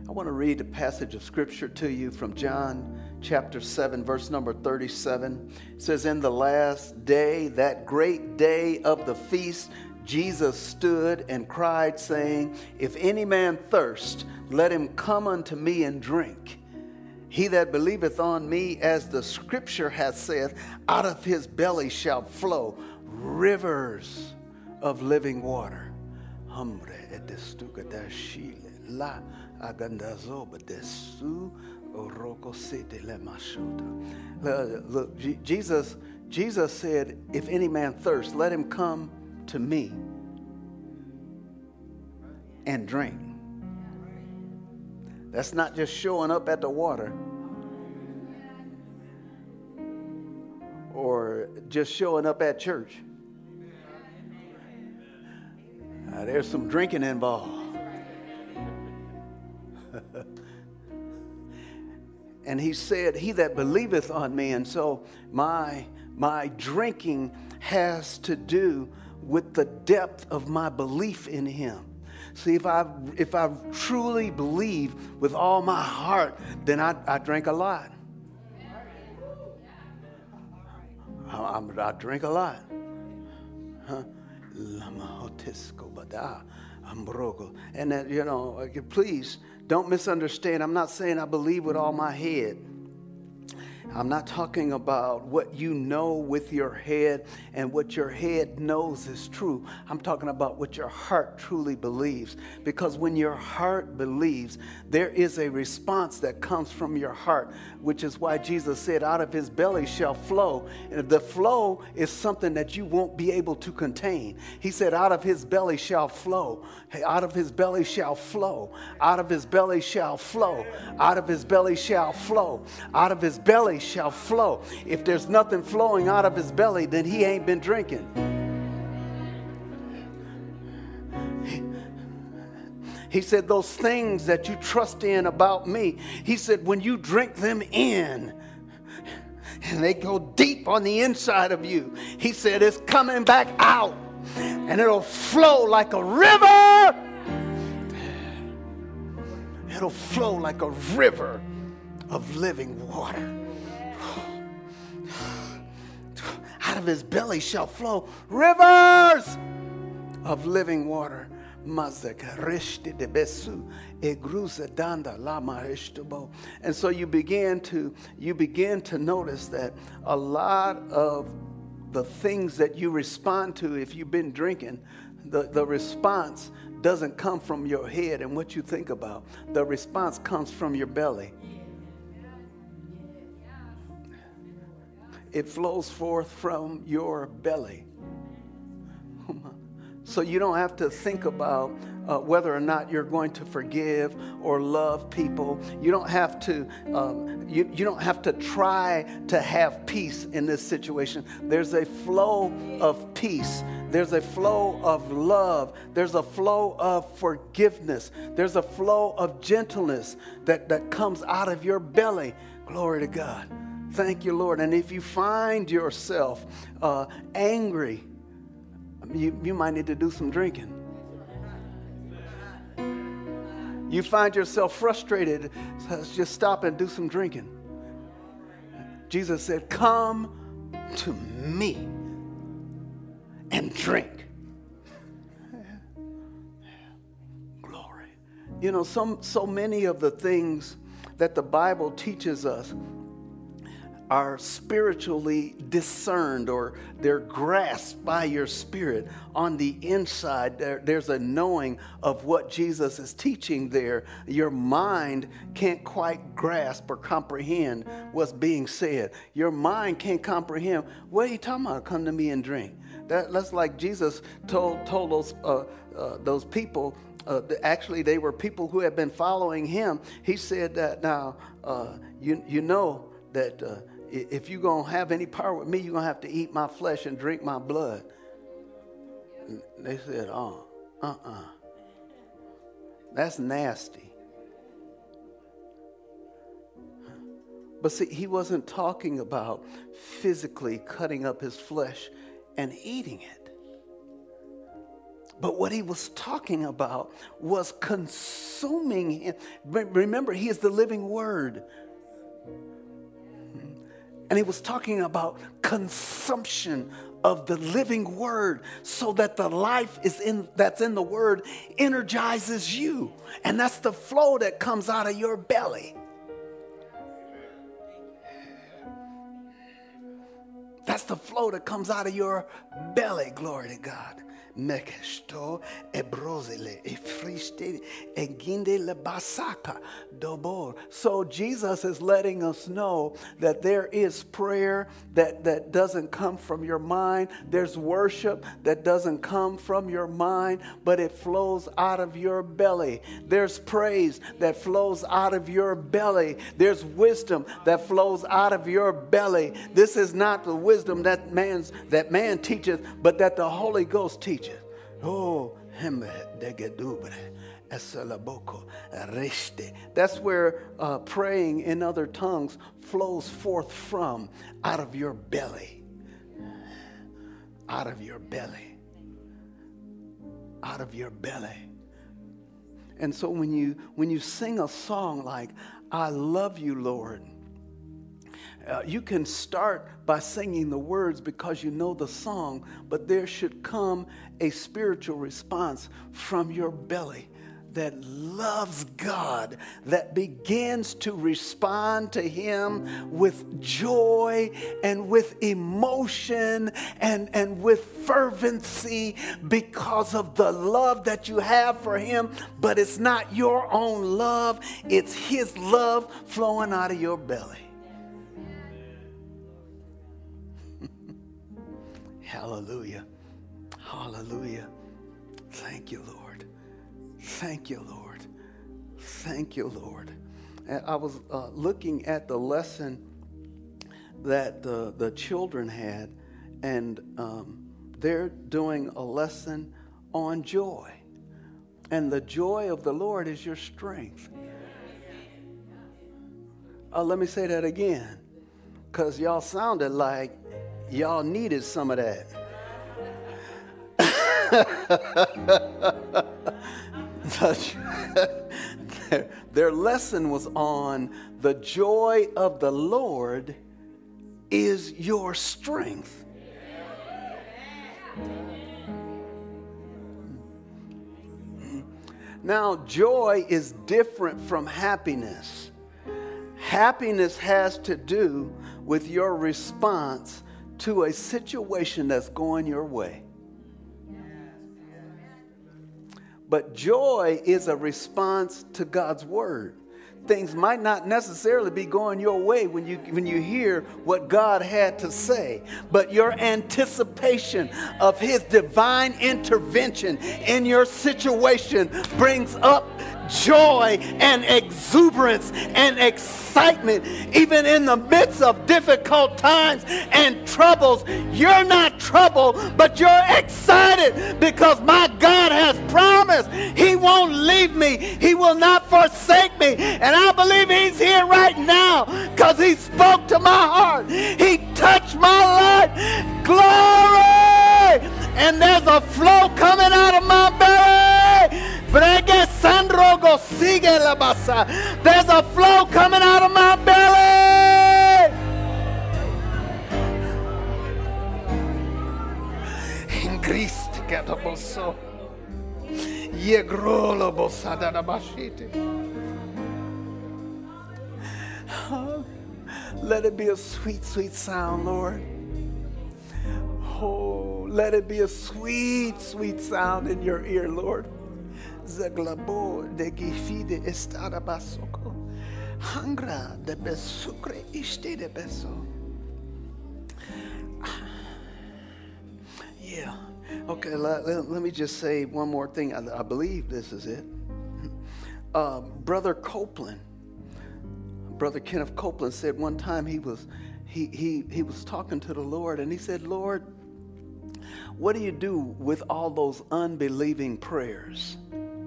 I want to read a passage of scripture to you from John chapter 7, verse number 37. It says, in the last day, that great day of the feast, Jesus stood and cried, saying, if any man thirst, let him come unto me and drink. He that believeth on me, as the scripture hath said, out of his belly shall flow rivers of living water. Look, Jesus said, if any man thirst, let him come to me and drink. That's not just showing up at the water or just showing up at church. There's some drinking involved. And he said, he that believeth on me. And so my drinking has to do with the depth of my belief in him. See, if I truly believe with all my heart, then I drink a lot. I drink a lot. Huh? And that, please don't misunderstand. I'm not saying I believe with all my head. I'm not talking about what you know with your head and what your head knows is true. I'm talking about what your heart truly believes. Because when your heart believes, there is a response that comes from your heart, which is why Jesus said, out of his belly shall flow. And the flow is something that you won't be able to contain. He said, out of his belly shall flow. Out of his belly shall flow. Out of his belly shall flow. Out of his belly shall flow. Out of his belly shall flow. If there's nothing flowing out of his belly, then he ain't been drinking. He said, those things that you trust in about me, he said, when you drink them in, and they go deep on the inside of you, he said, it's coming back out, and it'll flow like a river. It'll flow like a river of living water. Out of his belly shall flow rivers of living water. And so you begin to notice that a lot of the things that you respond to, if you've been drinking, the response doesn't come from your head and what you think about. The response comes from your belly. It flows forth from your belly. So you don't have to think about whether or not you're going to forgive or love people. You don't have to. You don't have to try to have peace in this situation. There's a flow of peace. There's a flow of love. There's a flow of forgiveness. There's a flow of gentleness that comes out of your belly. Glory to God. Thank you, Lord. And if you find yourself angry, you might need to do some drinking. You find yourself frustrated, so just stop and do some drinking. Jesus said, come to me and drink. Glory. So many of the things that the Bible teaches us are spiritually discerned, or they're grasped by your spirit. On the inside, there's a knowing of what Jesus is teaching there. Your mind can't quite grasp or comprehend what's being said. Your mind can't comprehend. What are you talking about? Come to me and drink. That's like Jesus told those people. Actually, they were people who had been following him. He said that now, you know that if you're going to have any power with me, you're going to have to eat my flesh and drink my blood. And they said, that's nasty. But see, he wasn't talking about physically cutting up his flesh and eating it. But what he was talking about was consuming him. Remember, he is the living word. And he was talking about consumption of the living word so that the life that's in the word energizes you. And that's the flow that comes out of your belly. That's the flow that comes out of your belly. Glory to God. Mekesto ebrozele efriste eginde lebasaka dobor. So Jesus is letting us know that there is prayer that doesn't come from your mind. There's worship that doesn't come from your mind, but it flows out of your belly. There's praise that flows out of your belly. There's wisdom that flows out of your belly. This is not the wisdom that man teaches, but that the Holy Ghost teaches. Oh, that's where praying in other tongues flows forth from, out of your belly. Out of your belly. Out of your belly. And so when you sing a song like, I love you, Lord, you can start by singing the words because you know the song, but there should come a spiritual response from your belly that loves God, that begins to respond to him with joy and with emotion and with fervency because of the love that you have for him. But it's not your own love, it's his love flowing out of your belly. Hallelujah. Hallelujah. Thank you, Lord. Thank you, Lord. Thank you, Lord. And I was looking at the lesson that the children had, and they're doing a lesson on joy. And the joy of the Lord is your strength. Let me say that again, because y'all sounded like y'all needed some of that. Their lesson was on the joy of the Lord is your strength. Now, joy is different from happiness. Happiness has to do with your response to a situation that's going your way. But joy is a response to God's word. Things might not necessarily be going your way when you hear what God had to say, but your anticipation of his divine intervention in your situation brings up joy and exuberance and excitement. Even in the midst of difficult times and troubles, you're not troubled, but you're excited because my God has promised he won't leave me, he will not forsake me. And I believe he's here right now because he spoke to my heart, he touched my life. Glory! And there's a flow coming out of my belly. There's a flow coming out of my belly. In Christ, let it be a sweet, sweet sound, Lord. Oh, let it be a sweet, sweet sound in your ear, Lord. Zaglabo de gifide estada basoko. Hangra de besukre ishte de beso. Yeah. Okay, let me just say one more thing. I believe this is it. Brother Kenneth Copeland said one time he was talking to the Lord, and he said, Lord, what do you do with all those unbelieving prayers?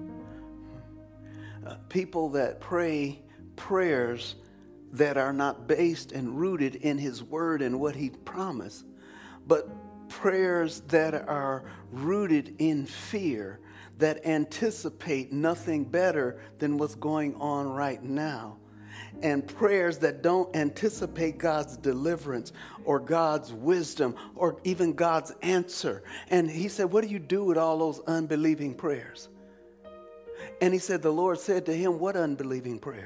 People that pray prayers that are not based and rooted in his word and what he promised, but prayers that are rooted in fear, that anticipate nothing better than what's going on right now, and prayers that don't anticipate God's deliverance or God's wisdom or even God's answer. And he said, what do you do with all those unbelieving prayers? And he said, the Lord said to him, what unbelieving prayers?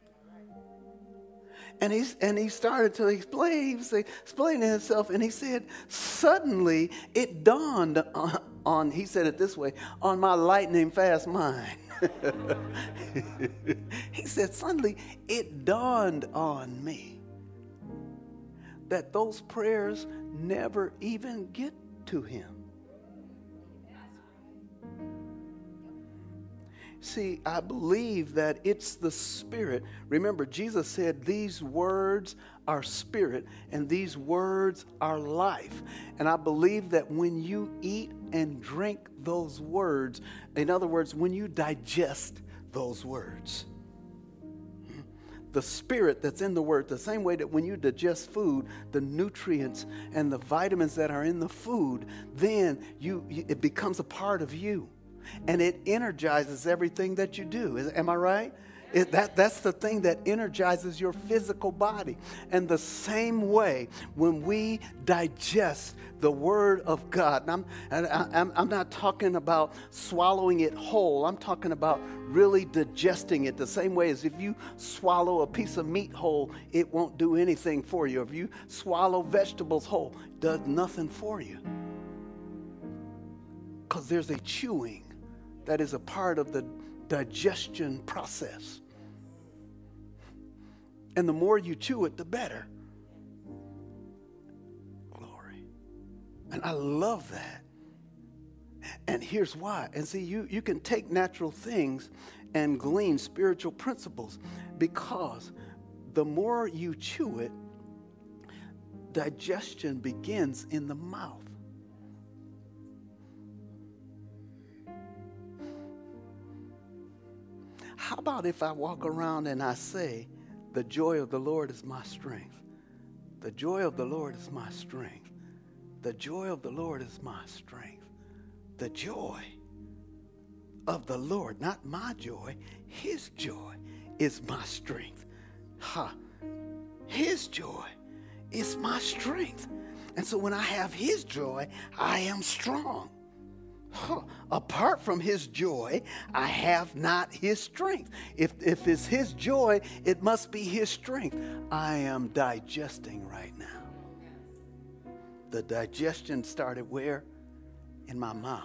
And he started to explain. He was explaining himself, and he said, suddenly it dawned on, he said it this way, on my lightning fast mind. He said, suddenly it dawned on me that those prayers never even get to him. See, I believe that it's the Spirit. Remember, Jesus said these words are spirit and these words are life. And I believe that when you eat and drink those words, in other words, when you digest those words, the spirit that's in the word, the same way that when you digest food, the nutrients and the vitamins that are in the food, then it becomes a part of you. And it energizes everything that you do. Am I right? That's the thing that energizes your physical body. And the same way, when we digest the Word of God, and I'm not talking about swallowing it whole. I'm talking about really digesting it the same way as if you swallow a piece of meat whole, it won't do anything for you. If you swallow vegetables whole, it does nothing for you. Because there's a chewing that is a part of the digestion process. And the more you chew it, the better. Glory. And I love that. And here's why. And see, you can take natural things and glean spiritual principles, because the more you chew it, digestion begins in the mouth. How about if I walk around and I say, the joy of the Lord is my strength. The joy of the Lord is my strength. The joy of the Lord is my strength. The joy of the Lord, not my joy, his joy is my strength. His joy is my strength. And so when I have his joy, I am strong. Apart from his joy, I have not his strength. If it's his joy, it must be his strength. I am digesting right now. The digestion started where? In my mouth.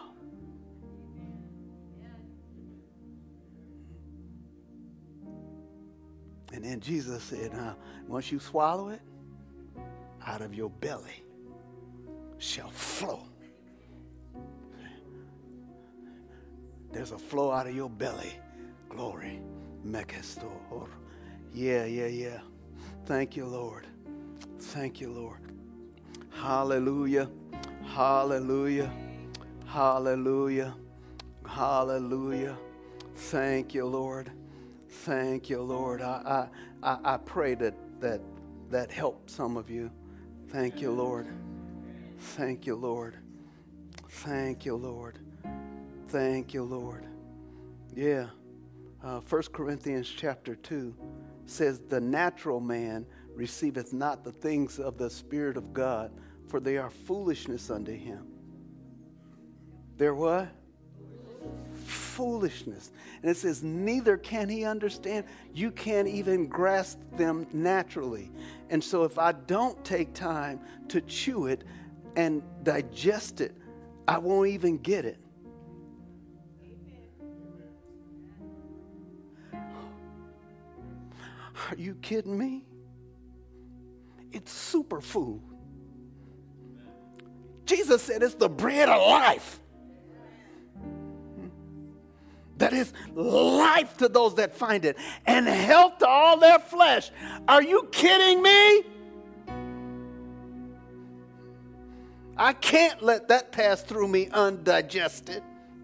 And then Jesus said, once you swallow it, out of your belly shall flow. There's a flow out of your belly. Glory. Mekestor. Yeah. Thank you, Lord. Thank you, Lord. Hallelujah. Hallelujah. Hallelujah. Hallelujah. Thank you, Lord. Thank you, Lord. I pray that helped some of you. Thank you, Lord. Thank you, Lord. Thank you, Lord. Thank you, Lord. Yeah. 1 Corinthians chapter 2 says, the natural man receiveth not the things of the Spirit of God, for they are foolishness unto him. They're what? Foolishness. And it says, neither can he understand. You can't even grasp them naturally. And so if I don't take time to chew it and digest it, I won't even get it. Are you kidding me? It's superfood. Jesus said it's the bread of life. That is life to those that find it, and health to all their flesh. Are you kidding me? I can't let that pass through me undigested.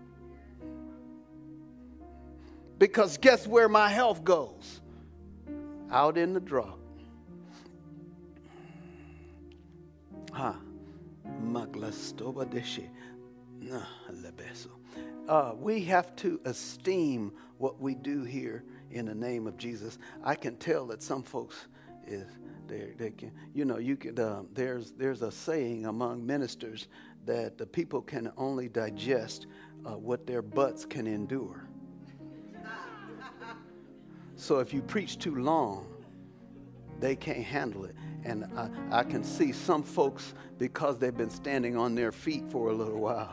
Because guess where my health goes? Out in the drop. We have to esteem what we do here in the name of Jesus. I can tell that some folks is they can, you could. There's a saying among ministers that the people can only digest what their butts can endure. So if you preach too long, they can't handle it. And I can see some folks, because they've been standing on their feet for a little while.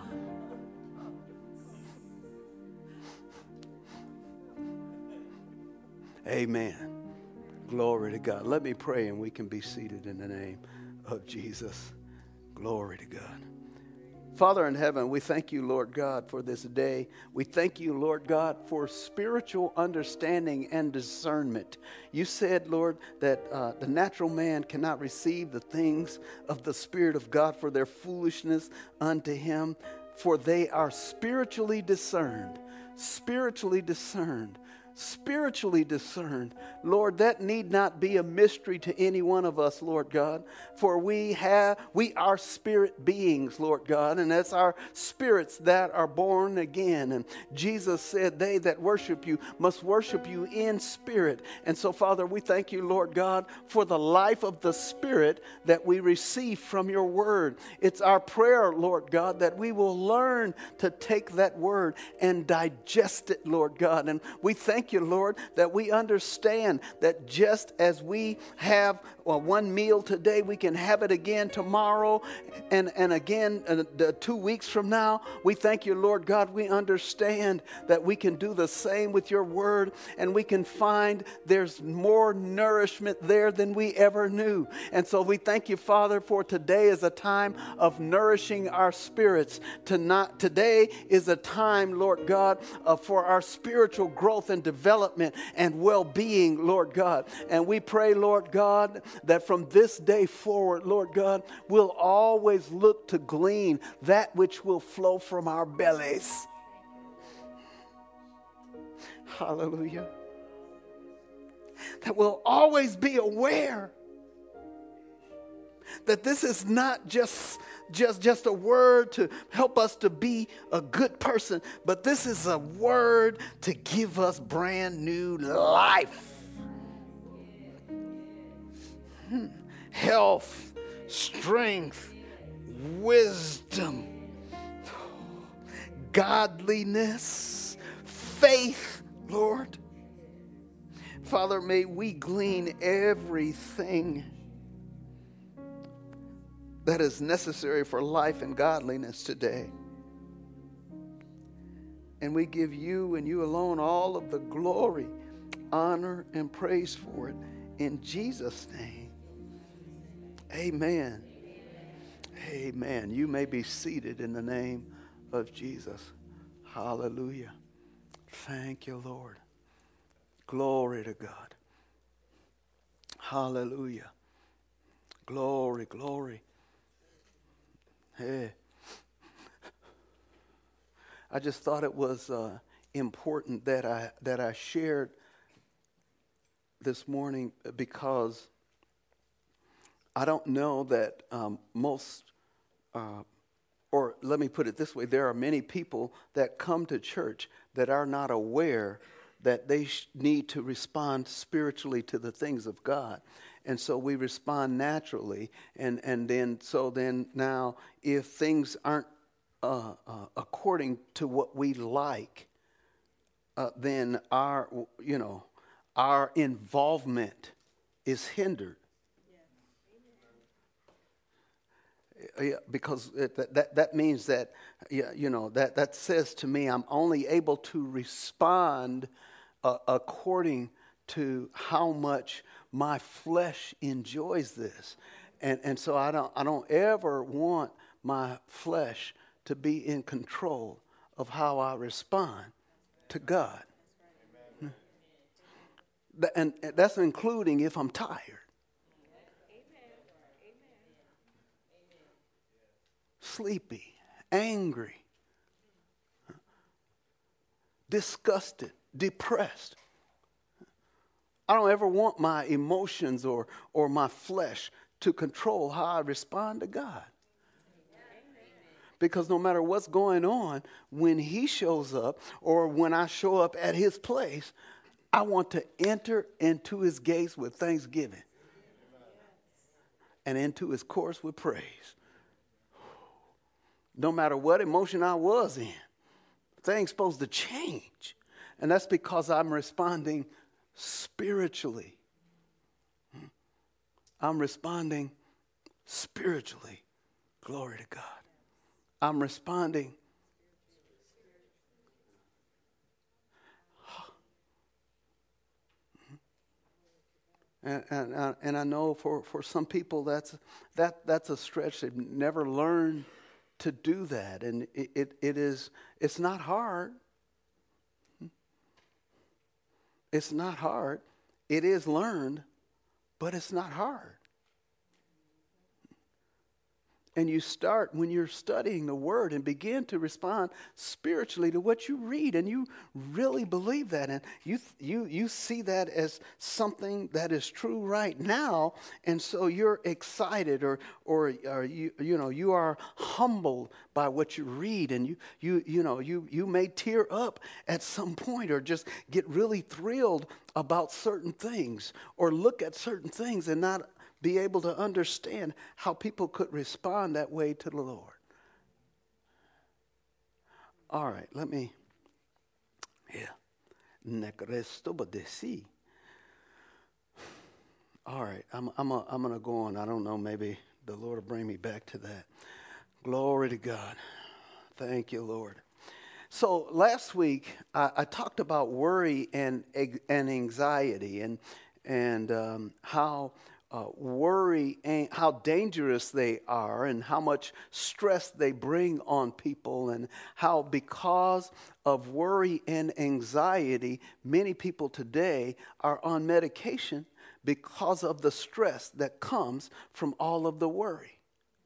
Amen. Glory to God. Let me pray and we can be seated in the name of Jesus. Glory to God. Father in heaven, we thank you, Lord God, for this day. We thank you, Lord God, for spiritual understanding and discernment. You said, Lord, that the natural man cannot receive the things of the Spirit of God for their foolishness unto him, for they are spiritually discerned. Spiritually discerned. Spiritually discerned. Lord, that need not be a mystery to any one of us, Lord God, for we are spirit beings, Lord God, and that's our spirits that are born again. And Jesus said, they that worship you must worship you in spirit. And so, Father, we thank you, Lord God, for the life of the Spirit that we receive from your word. It's our prayer, Lord God, that we will learn to take that word and digest it, Lord God. And we thank you, Lord, that we understand that just as we have one meal today, we can have it again tomorrow and again 2 weeks from now. We thank you, Lord God. We understand that we can do the same with your word, and we can find there's more nourishment there than we ever knew. And so we thank you, Father, for today is a time of nourishing our spirits. Today is a time, Lord God, for our spiritual growth and development and well-being, Lord God. And we pray, Lord God, that from this day forward, Lord God, we'll always look to glean that which will flow from our bellies. Hallelujah. That we'll always be aware that this is not just a word to help us to be a good person, but this is a word to give us brand new life, health, strength, wisdom, godliness, faith, Lord. Father, may we glean everything that is necessary for life and godliness today. And we give you and you alone all of the glory, honor, and praise for it. In Jesus' name, amen. Amen. You may be seated in the name of Jesus. Hallelujah. Thank you, Lord. Glory to God. Hallelujah. Glory, glory. Hey, I just thought it was important that I shared this morning, because I don't know that most, or let me put it this way, there are many people that come to church that are not aware that they need to respond spiritually to the things of God. And so we respond naturally, and then now if things aren't according to what we like, then our involvement is hindered. Because that means that that says to me I'm only able to respond according to how much my flesh enjoys this, and so I don't ever want my flesh to be in control of how I respond to God, and that's including if I'm tired, sleepy, angry, disgusted, depressed. I don't ever want my emotions or my flesh to control how I respond to God. Because no matter what's going on, when he shows up or when I show up at his place, I want to enter into his gates with thanksgiving and into his courts with praise. No matter what emotion I was in, things supposed to change. And that's because I'm responding spiritually. I'm responding spiritually. Glory to God. I'm responding. And I know for some people that's a stretch. They've never learned to do that. And it's not hard. It's not hard. It is learned, but it's not hard. And you start when you're studying the Word and begin to respond spiritually to what you read, and you really believe that, and you see that as something that is true right now, and so you're excited, or you are humbled by what you read, and you may tear up at some point, or just get really thrilled about certain things, or look at certain things and not be able to understand how people could respond that way to the Lord. All right, let me, all right, I'm going to go on. I don't know, maybe the Lord will bring me back to that. Glory to God. Thank you, Lord. So last week, I talked about worry and anxiety and how worry and how dangerous they are and how much stress they bring on people, and how because of worry and anxiety, many people today are on medication because of the stress that comes from all of the worry.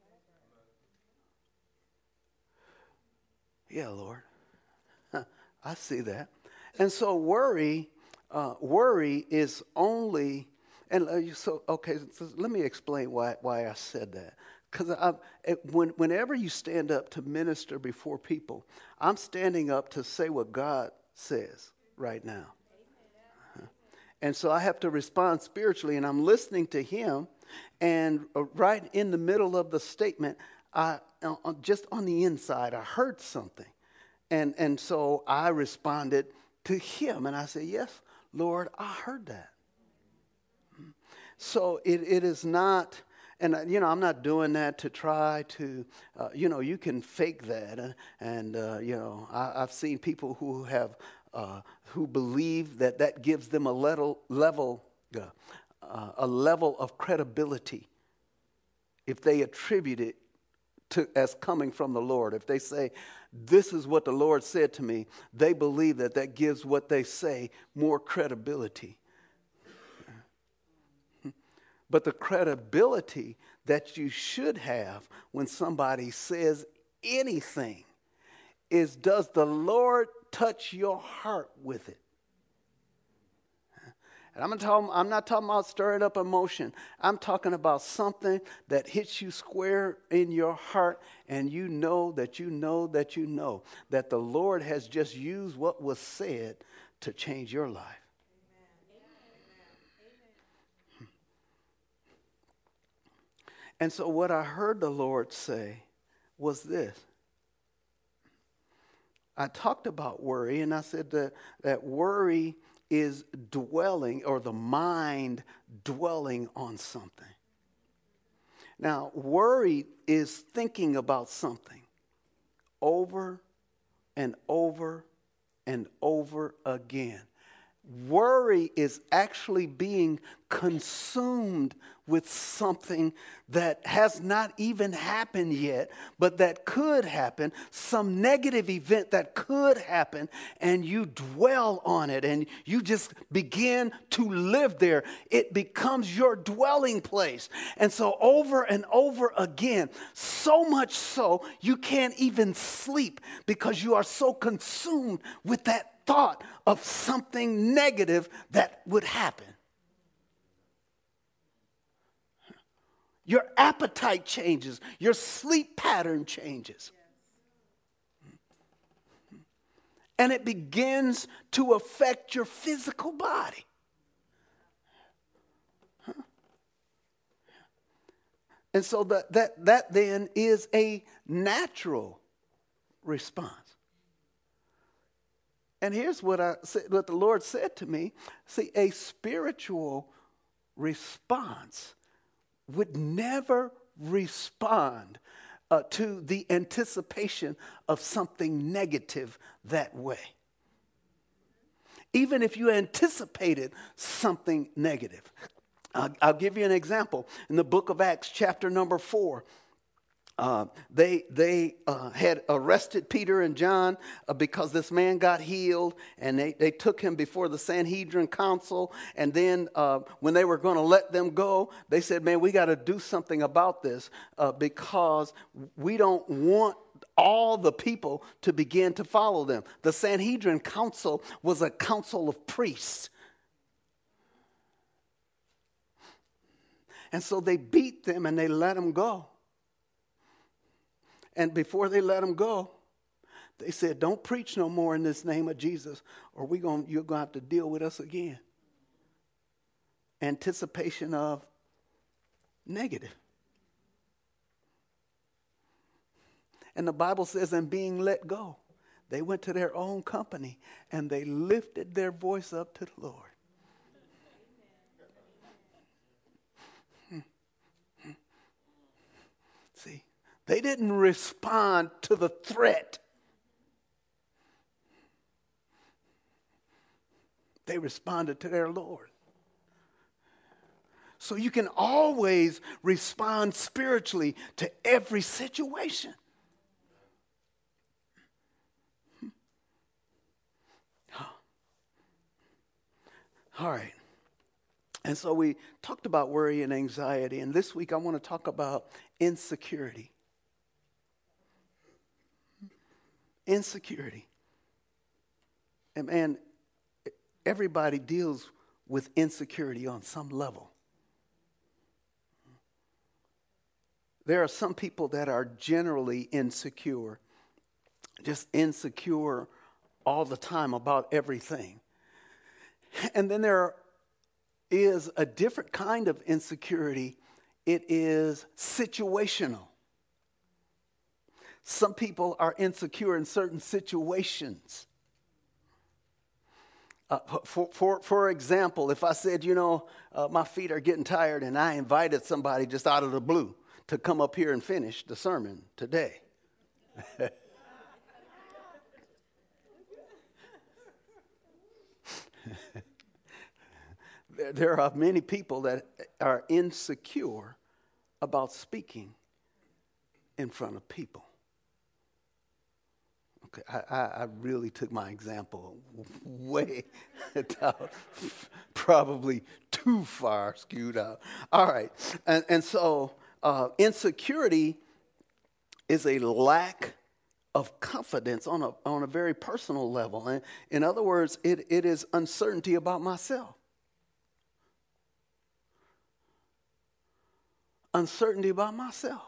Yeah, Lord. I see that. And so worry is only... And so let me explain why I said that. Because whenever you stand up to minister before people, I'm standing up to say what God says right now. And so I have to respond spiritually, and I'm listening to him. And right in the middle of the statement, just on the inside, I heard something. And so I responded to him, and I said, yes, Lord, I heard that. So it is not, and I'm not doing that to try to, you can fake that, and I've seen people who have, who believe that gives them a level of credibility if they attribute it as coming from the Lord. If they say, this is what the Lord said to me, they believe that gives what they say more credibility. But the credibility that you should have when somebody says anything is, does the Lord touch your heart with it? And I'm not talking about stirring up emotion. I'm talking about something that hits you square in your heart, and you know that the Lord has just used what was said to change your life. And so what I heard the Lord say was this. I talked about worry, and I said that worry is dwelling, or the mind dwelling on something. Now, worry is thinking about something over and over and over again. Worry is actually being consumed with something that has not even happened yet, but that could happen, some negative event that could happen, and you dwell on it, and you just begin to live there. It becomes your dwelling place. And so over and over again, so much so you can't even sleep because you are so consumed with that thought of something negative that would happen. Your appetite changes. Your sleep pattern changes. and it begins to affect your physical body. And so that then is a natural response. And here's what the Lord said to me. See, a spiritual response would never respond to the anticipation of something negative that way. Even if you anticipated something negative. I'll give you an example. In the book of Acts, chapter number 4, they had arrested Peter and John because this man got healed, and they took him before the Sanhedrin council. And then when they were going to let them go, they said, man, we got to do something about this because we don't want all the people to begin to follow them. The Sanhedrin council was a council of priests. And so they beat them and they let them go. And before they let them go, they said, don't preach no more in this name of Jesus, or you're going to have to deal with us again. Anticipation of negative. And the Bible says, and being let go, they went to their own company and they lifted their voice up to the Lord. See, they didn't respond to the threat. They responded to their Lord. So you can always respond spiritually to every situation. All right. And so we talked about worry and anxiety. And this week I want to talk about insecurity. Insecurity. And man, everybody deals with insecurity on some level. There are some people that are generally insecure, just insecure all the time about everything. And then there is a different kind of insecurity. It is situational. Some people are insecure in certain situations. For example, if I said, my feet are getting tired, and I invited somebody just out of the blue to come up here and finish the sermon today. There are many people that are insecure about speaking in front of people. Okay, I really took my example way down, probably too far skewed out. All right, and so insecurity is a lack of confidence on a very personal level. And in other words, it is uncertainty about myself. Uncertainty about myself.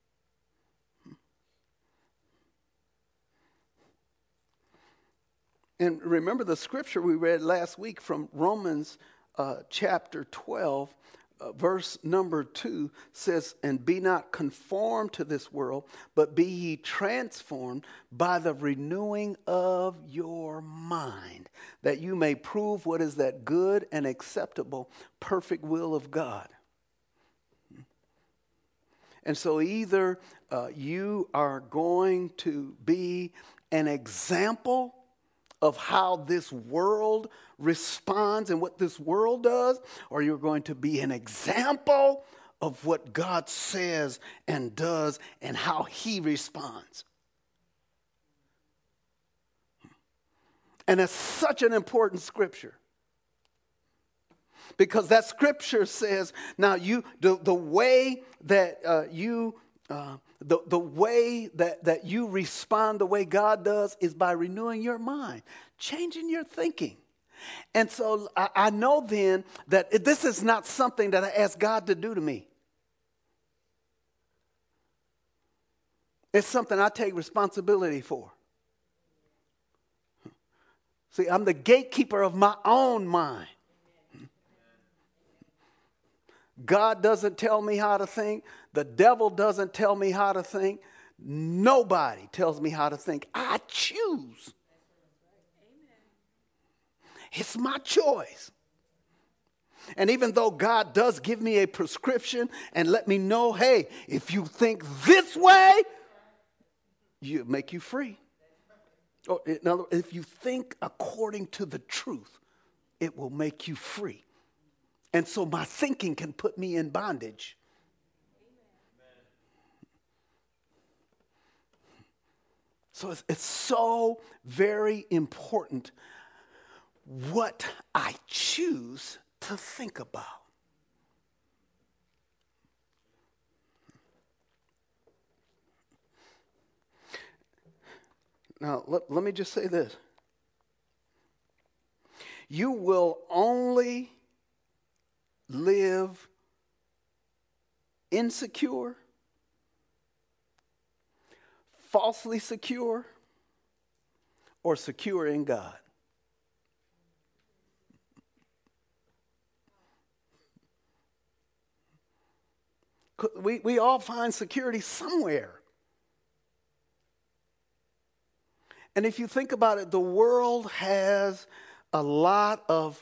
And remember the scripture we read last week from Romans chapter 12, verse number 2 says, and be not conformed to this world, but be ye transformed by the renewing of your mind, that you may prove what is that good and acceptable, perfect will of God. And so either you are going to be an example of how this world responds and what this world does, or you're going to be an example of what God says and does and how he responds. And it's such an important scripture. Because that scripture says, now the way that the way that you respond the way God does is by renewing your mind, changing your thinking. And so I know then that this is not something that I ask God to do to me. It's something I take responsibility for. See, I'm the gatekeeper of my own mind. God doesn't tell me how to think. The devil doesn't tell me how to think. Nobody tells me how to think. I choose. It's my choice. And even though God does give me a prescription and let me know, hey, if you think this way, you make you free. Or in other words, if you think according to the truth, it will make you free. And so my thinking can put me in bondage. So it's so very important what I choose to think about. Now, let me just say this. You will only live insecure, falsely secure, or secure in God. We all find security somewhere. And if you think about it, the world has a lot of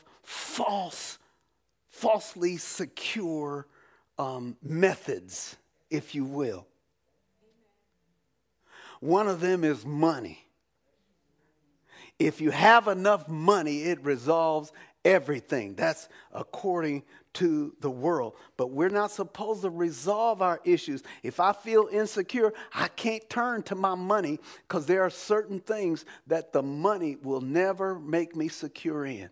falsely secure methods, if you will. One of them is money. If you have enough money, it resolves everything. That's according to the world. But we're not supposed to resolve our issues. If I feel insecure, I can't turn to my money because there are certain things that the money will never make me secure in.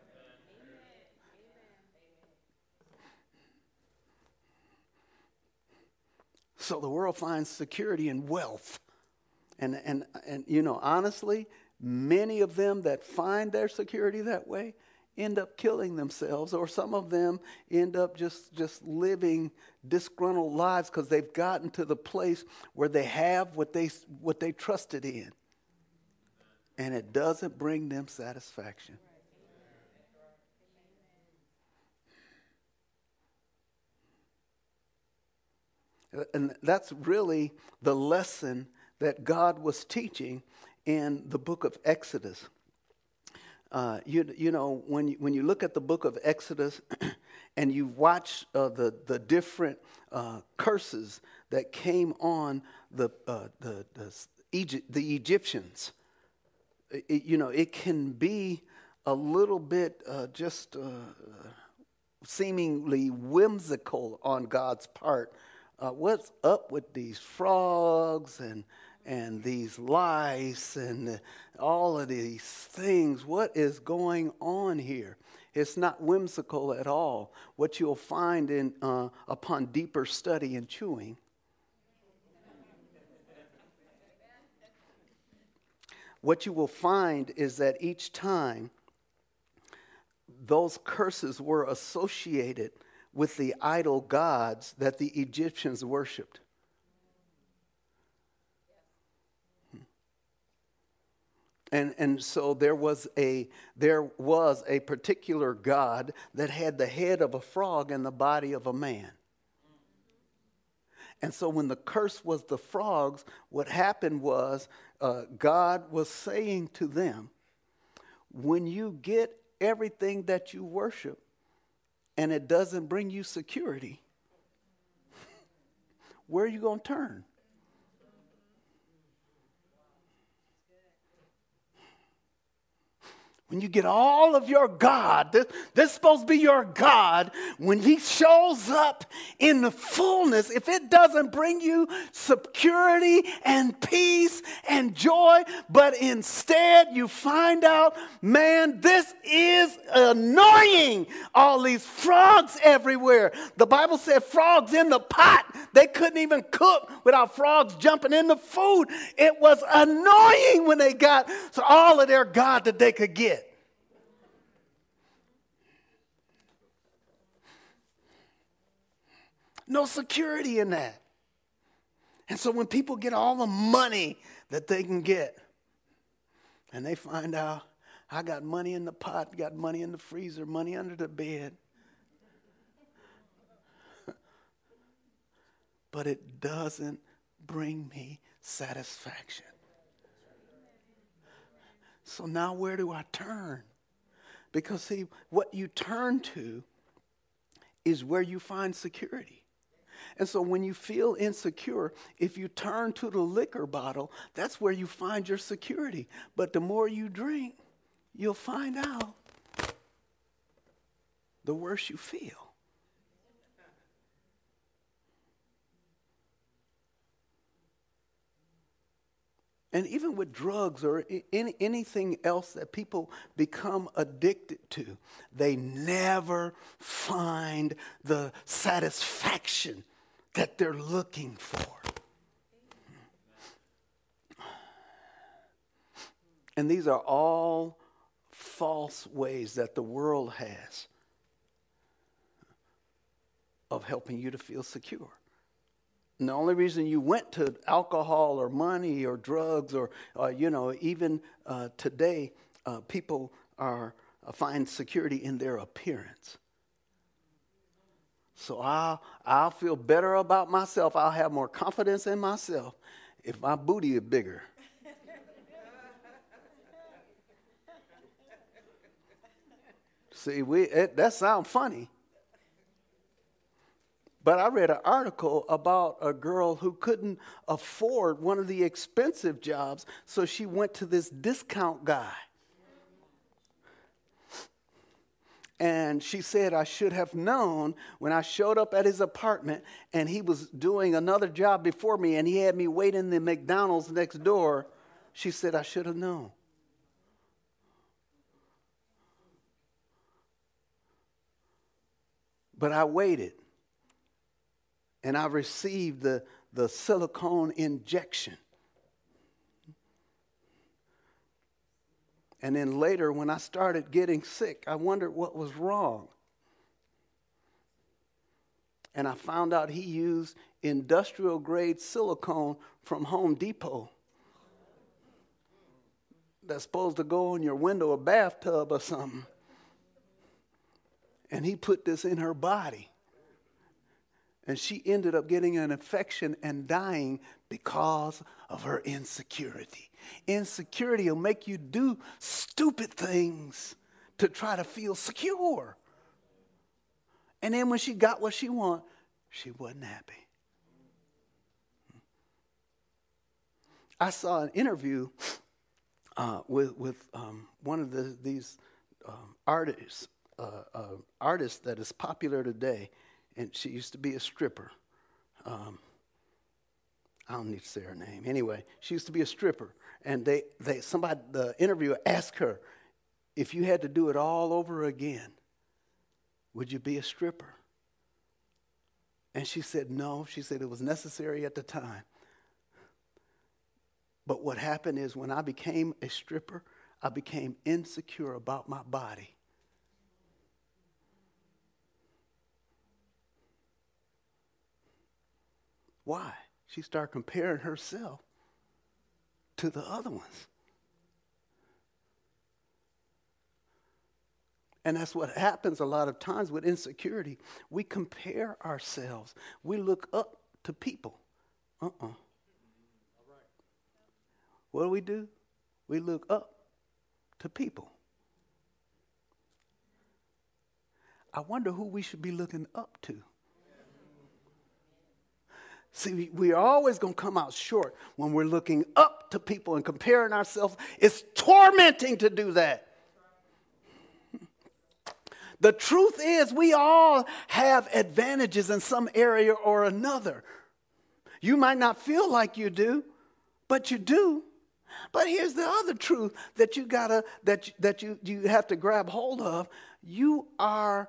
So the world finds security in wealth. And you know, honestly, many of them that find their security that way end up killing themselves, or some of them end up just living disgruntled lives because they've gotten to the place where they have what they trusted in, and it doesn't bring them satisfaction. And that's really the lesson that God was teaching in the book of Exodus. You know, when you look at the book of Exodus and you watch the different curses that came on the Egyptians, you know, it can be a little bit seemingly whimsical on God's part. What's up with these frogs and these lice and all of these things? What is going on here? It's not whimsical at all. What you'll find upon deeper study and chewing, what you will find is that each time those curses were associated with the idol gods that the Egyptians worshipped. And so there was a particular god that had the head of a frog and the body of a man. And so when the curse was the frogs, what happened was God was saying to them, when you get everything that you worship and it doesn't bring you security, where are you going to turn? When you get all of your God, this is supposed to be your God, when he shows up in the fullness, if it doesn't bring you security and peace and joy, but instead you find out, man, this is annoying. All these frogs everywhere. The Bible said frogs in the pot. They couldn't even cook without frogs jumping in the food. It was annoying when they got all of their God that they could get. No security in that. And so when people get all the money that they can get, and they find out, I got money in the pot, got money in the freezer, money under the bed. But it doesn't bring me satisfaction. So now where do I turn? Because see, what you turn to is where you find security. And so when you feel insecure, if you turn to the liquor bottle, that's where you find your security. But the more you drink, you'll find out the worse you feel. And even with drugs or anything else that people become addicted to, they never find the satisfaction that they're looking for. And these are all false ways that the world has of helping you to feel secure. And the only reason you went to alcohol or money or drugs or even today, people find security in their appearance. So I'll feel better about myself. I'll have more confidence in myself if my booty is bigger. See, that sounds funny. But I read an article about a girl who couldn't afford one of the expensive jobs, so she went to this discount guy. And she said, I should have known when I showed up at his apartment and he was doing another job before me and he had me wait in the McDonald's next door. She said, I should have known. But I waited. And I received the silicone injection. And then later, when I started getting sick, I wondered what was wrong. And I found out he used industrial grade silicone from Home Depot. That's supposed to go in your window or bathtub or something. And he put this in her body. And she ended up getting an infection and dying because of her insecurity. Insecurity will make you do stupid things to try to feel secure. And then when she got what she wanted, she wasn't happy. I saw an interview with one of these artists that is popular today. And she used to be a stripper. I don't need to say her name. Anyway, she used to be a stripper. And the interviewer asked her, if you had to do it all over again, would you be a stripper? And she said no. She said it was necessary at the time. But what happened is when I became a stripper, I became insecure about my body. Why? She started comparing herself to the other ones. And that's what happens a lot of times with insecurity. We compare ourselves. We look up to people. What do? We look up to people. I wonder who we should be looking up to. See, we're always going to come out short when we're looking up to people and comparing ourselves. It's tormenting to do that. The truth is, we all have advantages in some area or another. You might not feel like you do, but you do. But here's the other truth that you have to grab hold of. You are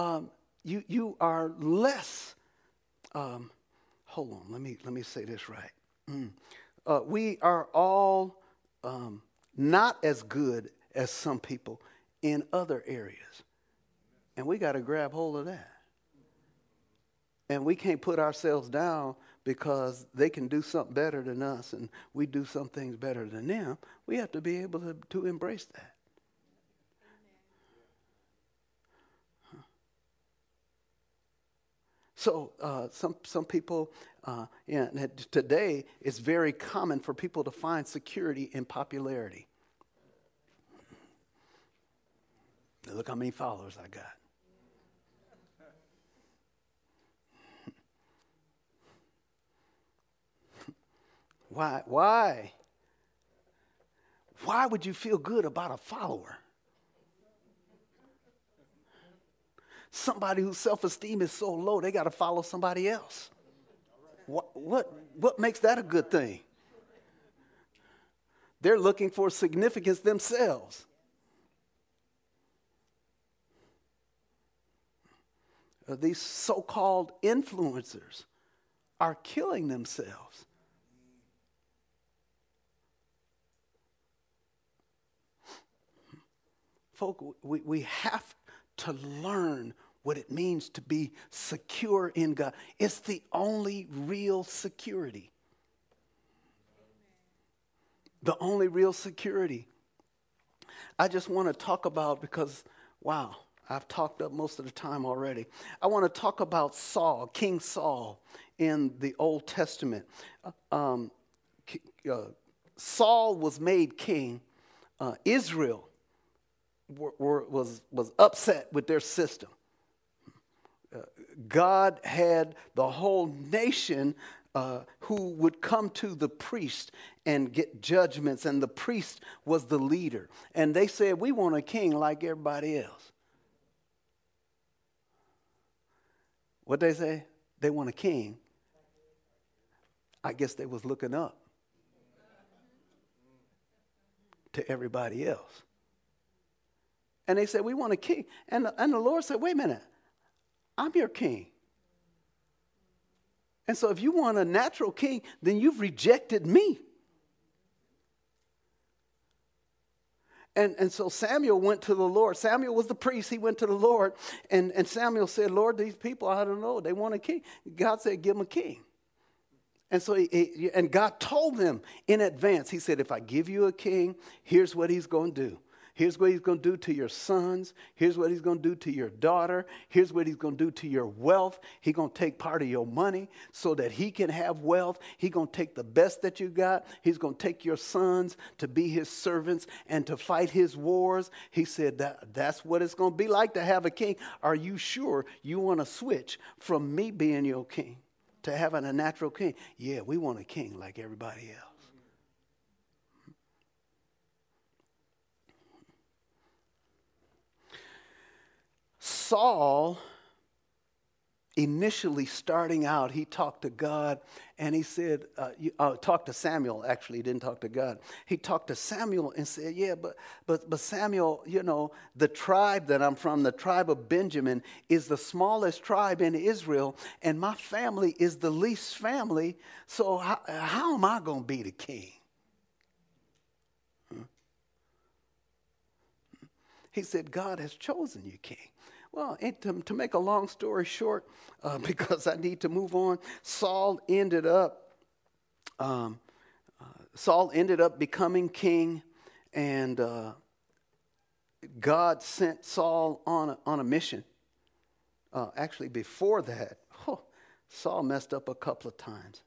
less. Hold on, let me say this right. We are all not as good as some people in other areas. And we got to grab hold of that. And we can't put ourselves down because they can do something better than us and we do some things better than them. We have to be able to embrace that. So some people, today it's very common for people to find security in popularity. Look how many followers I got. Why? Why would you feel good about a follower? Somebody whose self-esteem is so low, they got to follow somebody else. What makes that a good thing? They're looking for significance themselves. These so-called influencers are killing themselves. Folk, we have to learn what it means to be secure in God. It's the only real security. The only real security. I just want to talk about, because, wow, I've talked up most of the time already. I want to talk about Saul, King Saul in the Old Testament. Saul was made king. Israel was upset with their system. God had the whole nation who would come to the priest and get judgments, and the priest was the leader. And they said, we want a king like everybody else. What they say? They want a king. I guess they was looking up to everybody else. And they said, we want a king. And the Lord said, wait a minute, I'm your king. And so if you want a natural king, then you've rejected me. And so Samuel went to the Lord. Samuel was the priest. He went to the Lord. And Samuel said, Lord, these people, I don't know, they want a king. God said, give them a king. And so and God told them in advance. He said, if I give you a king, here's what he's going to do. Here's what he's going to do to your sons. Here's what he's going to do to your daughter. Here's what he's going to do to your wealth. He's going to take part of your money so that he can have wealth. He's going to take the best that you got. He's going to take your sons to be his servants and to fight his wars. He said that's what it's going to be like to have a king. Are you sure you want to switch from me being your king to having a natural king? Yeah, we want a king like everybody else. Saul, initially starting out, he talked to God, and he said, talked to Samuel, actually, he didn't talk to God. He talked to Samuel and said, yeah, but Samuel, you know, the tribe that I'm from, the tribe of Benjamin, is the smallest tribe in Israel, and my family is the least family, so how am I going to be the king? He said, God has chosen you king. Well, to make a long story short, because I need to move on, Saul ended up becoming king, and God sent Saul on a mission. Actually, before that, Saul messed up a couple of times.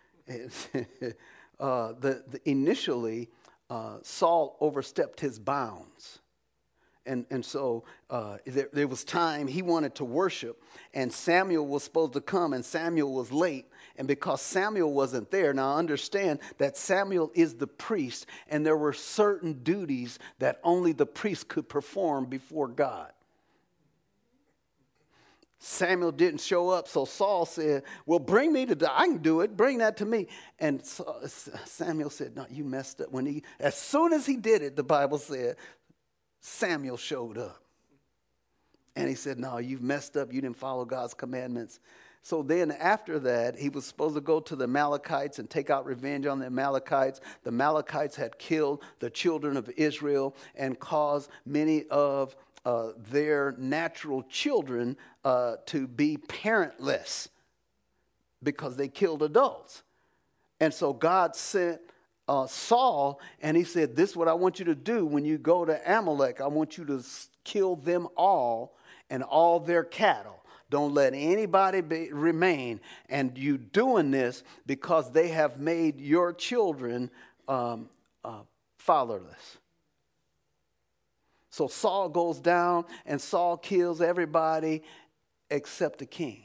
Initially, Saul overstepped his bounds. And so there was time he wanted to worship, and Samuel was supposed to come, and Samuel was late. And because Samuel wasn't there, now understand that Samuel is the priest, and there were certain duties that only the priest could perform before God. Samuel didn't show up, so Saul said, well, bring me to I can do it. Bring that to me. And Samuel said, no, you messed up. As soon as he did it, the Bible said, Samuel showed up. And he said, no, you've messed up. You didn't follow God's commandments. So then after that, he was supposed to go to the Amalekites and take out revenge on the Amalekites. The Amalekites had killed the children of Israel and caused many of their natural children to be parentless because they killed adults. And so God sent Saul, and he said, this is what I want you to do when you go to Amalek. I want you to kill them all and all their cattle. Don't let anybody remain. And you doing this because they have made your children fatherless. So Saul goes down and Saul kills everybody except the king.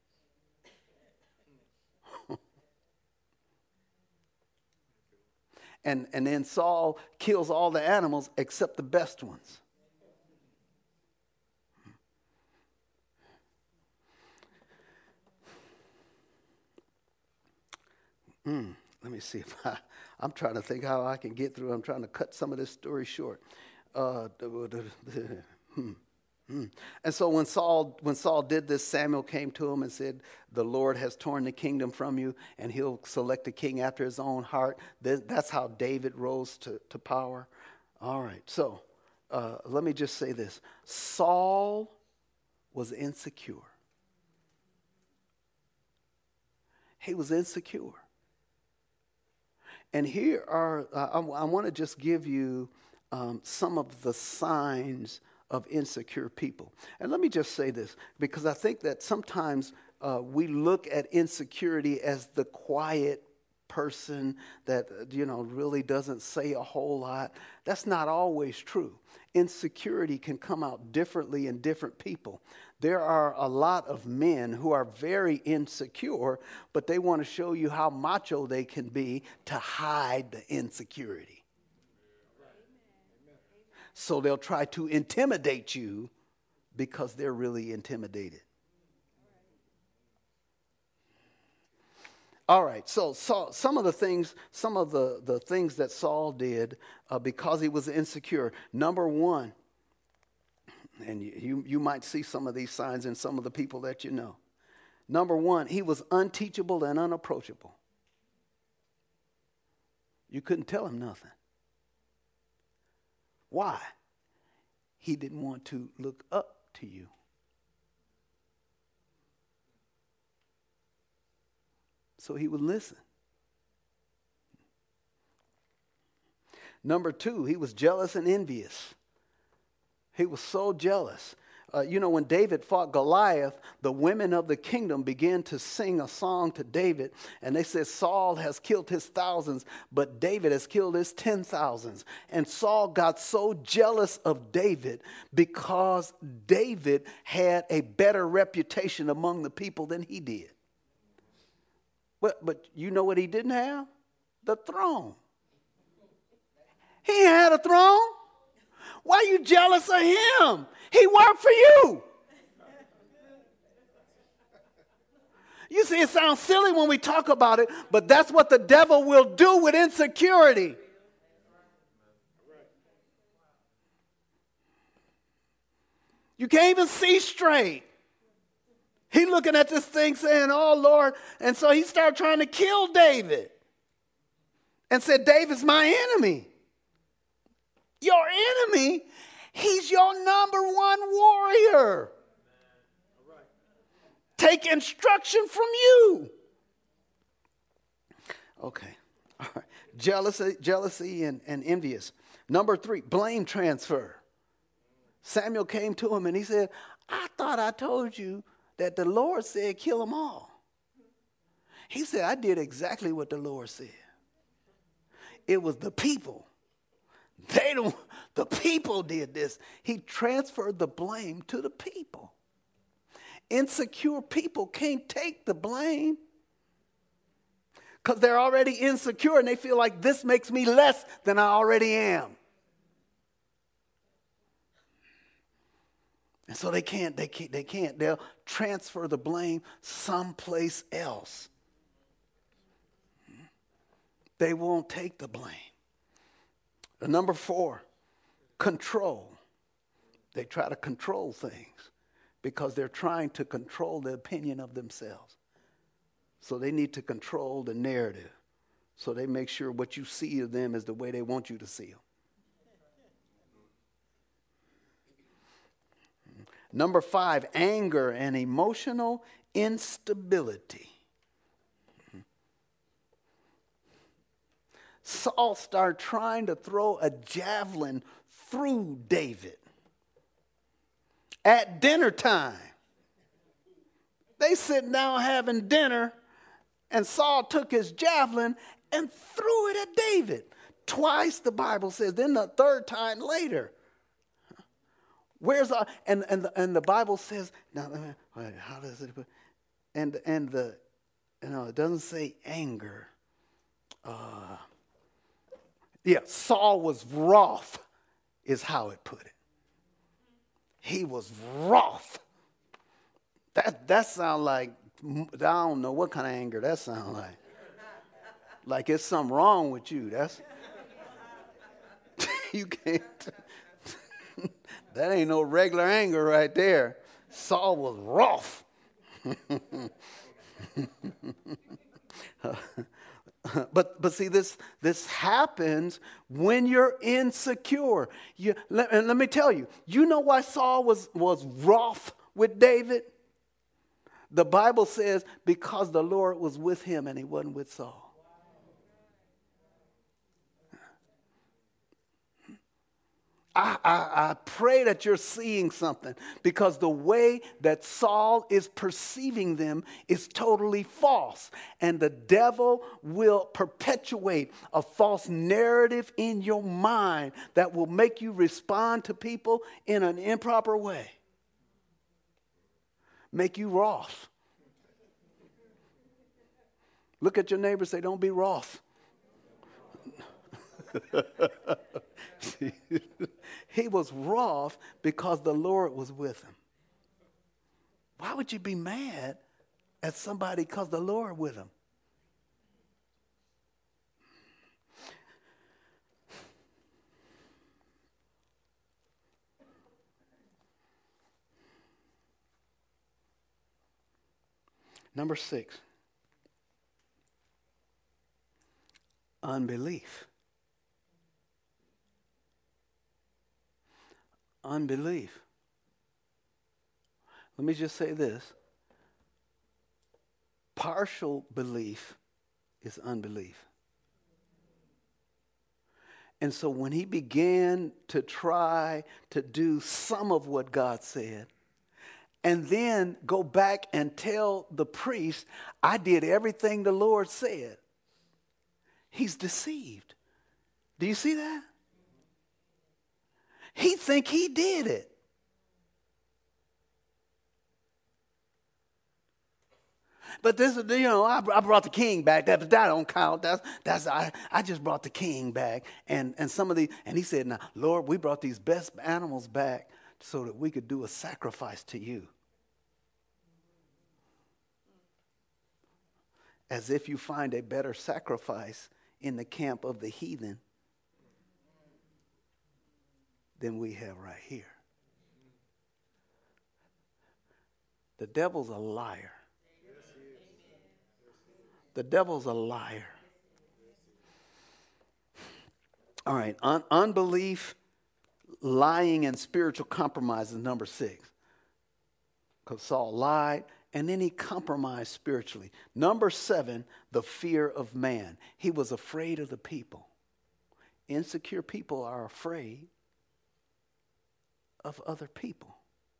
And then Saul kills all the animals except the best ones. Let me see if I'm trying to think how I can get through. I'm trying to cut some of this story short. And so when Saul did this, Samuel came to him and said, the Lord has torn the kingdom from you, and he'll select a king after his own heart. That's how David rose to power. All right, so let me just say this. Saul was insecure. He was insecure. And here are, I want to just give you some of the signs of insecure people. And let me just say this, because I think that sometimes we look at insecurity as the quiet person that, really doesn't say a whole lot. That's not always true. Insecurity can come out differently in different people. There are a lot of men who are very insecure, but they want to show you how macho they can be to hide the insecurity. So they'll try to intimidate you because they're really intimidated. All right, so some of the things that Saul did because he was insecure. Number one, and you might see some of these signs in some of the people that you know. Number one, he was unteachable and unapproachable. You couldn't tell him nothing. Why? He didn't want to look up to you. So he would listen. Number two, he was jealous and envious. He was so jealous. When David fought Goliath, the women of the kingdom began to sing a song to David. And they said, Saul has killed his thousands, but David has killed his 10,000s. And Saul got so jealous of David because David had a better reputation among the people than he did. But you know what he didn't have? The throne. He had a throne. Why are you jealous of him? He worked for you. You see, it sounds silly when we talk about it, but that's what the devil will do with insecurity. You can't even see straight. He looking at this thing saying, oh, Lord. And so he started trying to kill David and said, David's my enemy. Your enemy? He's your number one warrior. Take instruction from you. Okay. All right. Jealousy and envious. Number three, blame transfer. Samuel came to him and he said, I thought I told you that the Lord said kill them all. He said, I did exactly what the Lord said. It was the people. The people did this. He transferred the blame to the people. Insecure people can't take the blame because they're already insecure and they feel like this makes me less than I already am. And so they can't. They'll transfer the blame someplace else. They won't take the blame. Number four, control. They try to control things because they're trying to control the opinion of themselves. So they need to control the narrative. So they make sure what you see of them is the way they want you to see them. Number five, anger and emotional instability. Saul started trying to throw a javelin through David at dinner time. They sitting down having dinner, and Saul took his javelin and threw it at David. Twice, the Bible says. Then the third time later. Where's our, and the Bible says, now, how does it put? And the, it doesn't say anger. Saul was wroth, is how it put it. He was wroth. That sounds like, I don't know what kind of anger that sounds like. Like it's something wrong with you. That's you can't. That ain't no regular anger right there. Saul was wroth. But see, this happens when you're insecure. Let me tell you, you know why Saul was wroth with David? The Bible says because the Lord was with him and he wasn't with Saul. I pray that you're seeing something, because the way that Saul is perceiving them is totally false. And the devil will perpetuate a false narrative in your mind that will make you respond to people in an improper way. Make you wroth. Look at your neighbor and say, don't be wroth. He was wroth because the Lord was with him. Why would you be mad at somebody because the Lord with him? Number 6, unbelief. Unbelief. Let me just say this. Partial belief is unbelief. And so when he began to try to do some of what God said, and then go back and tell the priest, I did everything the Lord said, he's deceived. Do you see that? He think he did it. But this is, I brought the king back. That don't count. I just brought the king back. And some of and he said, now, Lord, we brought these best animals back so that we could do a sacrifice to you. As if you find a better sacrifice in the camp of the heathen than we have right here. The devil's a liar. The devil's a liar. All right, unbelief, lying, and spiritual compromise is number 6. Because Saul lied, and then he compromised spiritually. Number 7, the fear of man. He was afraid of the people. Insecure people are afraid of other people.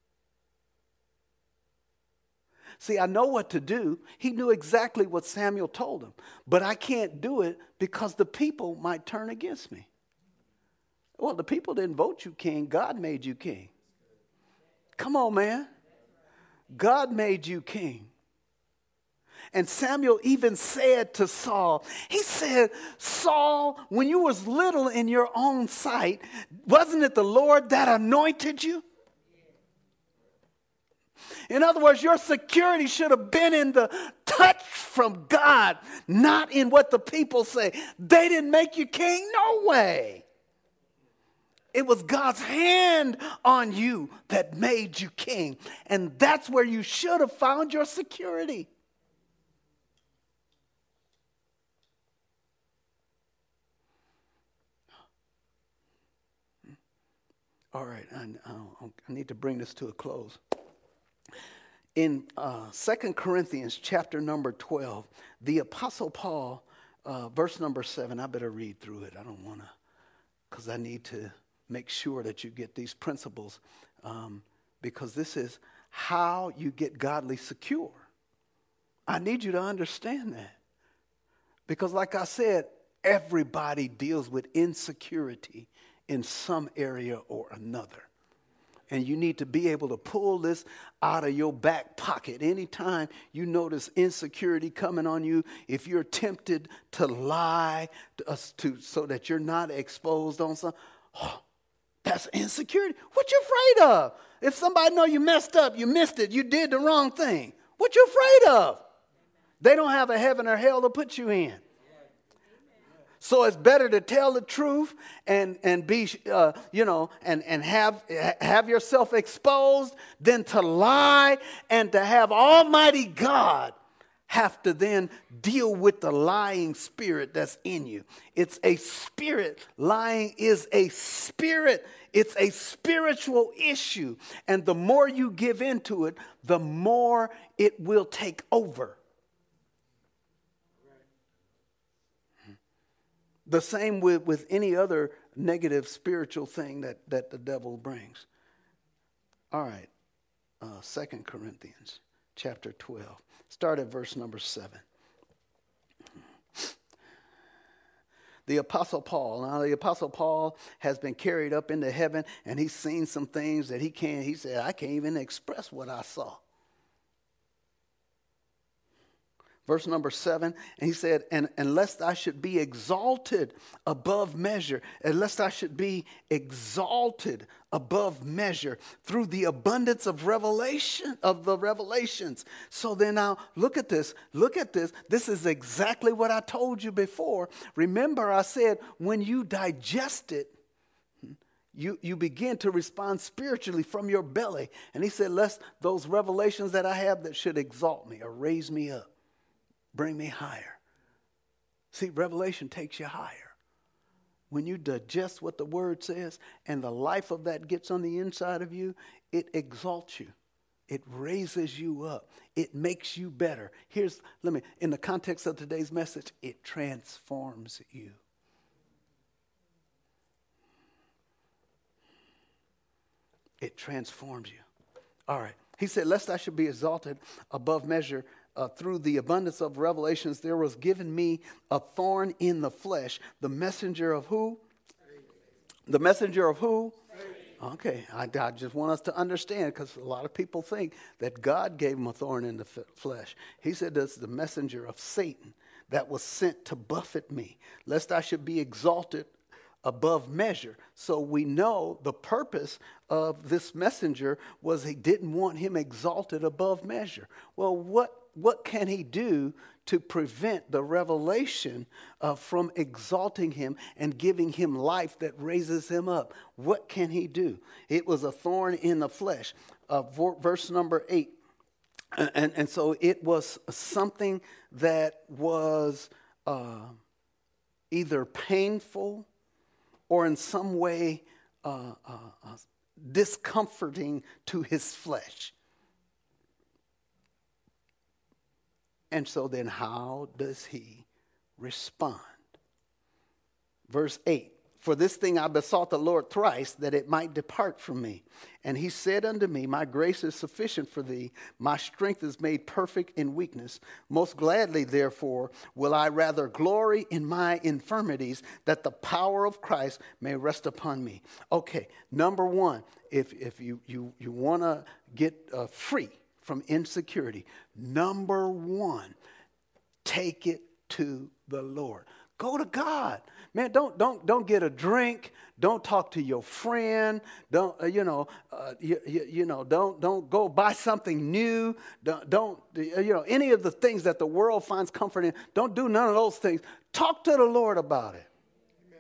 See, I know what to do. He knew exactly what Samuel told him. But I can't do it because the people might turn against me. Well, the people didn't vote you king. God made you king. Come on, man. God made you king. And Samuel even said to Saul, he said, Saul, when you was little in your own sight, wasn't it the Lord that anointed you? In other words, your security should have been in the touch from God, not in what the people say. They didn't make you king? No way. It was God's hand on you that made you king. And that's where you should have found your security. All right, I need to bring this to a close. In 2 Corinthians chapter number 12, the Apostle Paul, verse number 7, I better read through it. I don't want to, because I need to make sure that you get these principles, because this is how you get godly secure. I need you to understand that. Because like I said, everybody deals with insecurity in some area or another. And you need to be able to pull this out of your back pocket. Anytime you notice insecurity coming on you, if you're tempted to lie so that you're not exposed on something, that's insecurity. What you afraid of? If somebody know you messed up, you missed it, you did the wrong thing, what you afraid of? They don't have a heaven or hell to put you in. So it's better to tell the truth and be, and have yourself exposed than to lie and to have Almighty God have to then deal with the lying spirit that's in you. It's a spirit. Lying is a spirit. It's a spiritual issue. And the more you give into it, the more it will take over. The same with any other negative spiritual thing that the devil brings. All right, 2 Corinthians chapter 12. Start at verse number 7. The Apostle Paul. Now, the Apostle Paul has been carried up into heaven, and he's seen some things that he said, I can't even express what I saw. Verse number 7, and he said, and lest I should be exalted above measure, and lest I should be exalted above measure through the abundance of revelation, of the revelations. So then now, look at this. This is exactly what I told you before. Remember, I said, when you digest it, you begin to respond spiritually from your belly. And he said, lest those revelations that I have that should exalt me or raise me up. Bring me higher. See, revelation takes you higher. When you digest what the word says and the life of that gets on the inside of you, it exalts you. It raises you up. It makes you better. In the context of today's message, it transforms you. It transforms you. All right. He said, lest I should be exalted above measure through the abundance of revelations, there was given me a thorn in the flesh. The messenger of who? The messenger of who? Okay, I just want us to understand, because a lot of people think that God gave him a thorn in the flesh. He said that's the messenger of Satan that was sent to buffet me, lest I should be exalted above measure. So we know the purpose of this messenger was he didn't want him exalted above measure. Well, what can he do to prevent the revelation from exalting him and giving him life that raises him up? What can he do? It was a thorn in the flesh. Verse number 8. And so it was something that was either painful or in some way discomforting to his flesh. And so then how does he respond? Verse 8, for this thing I besought the Lord thrice, that it might depart from me. And he said unto me, my grace is sufficient for thee. My strength is made perfect in weakness. Most gladly, therefore, will I rather glory in my infirmities, that the power of Christ may rest upon me. Okay, number one, if you want to get free from insecurity, number one, take it to the Lord. Go to God. Man, don't get a drink. Don't talk to your friend. Don't go buy something new. Don't any of the things that the world finds comfort in. Don't do none of those things. Talk to the Lord about it. Amen.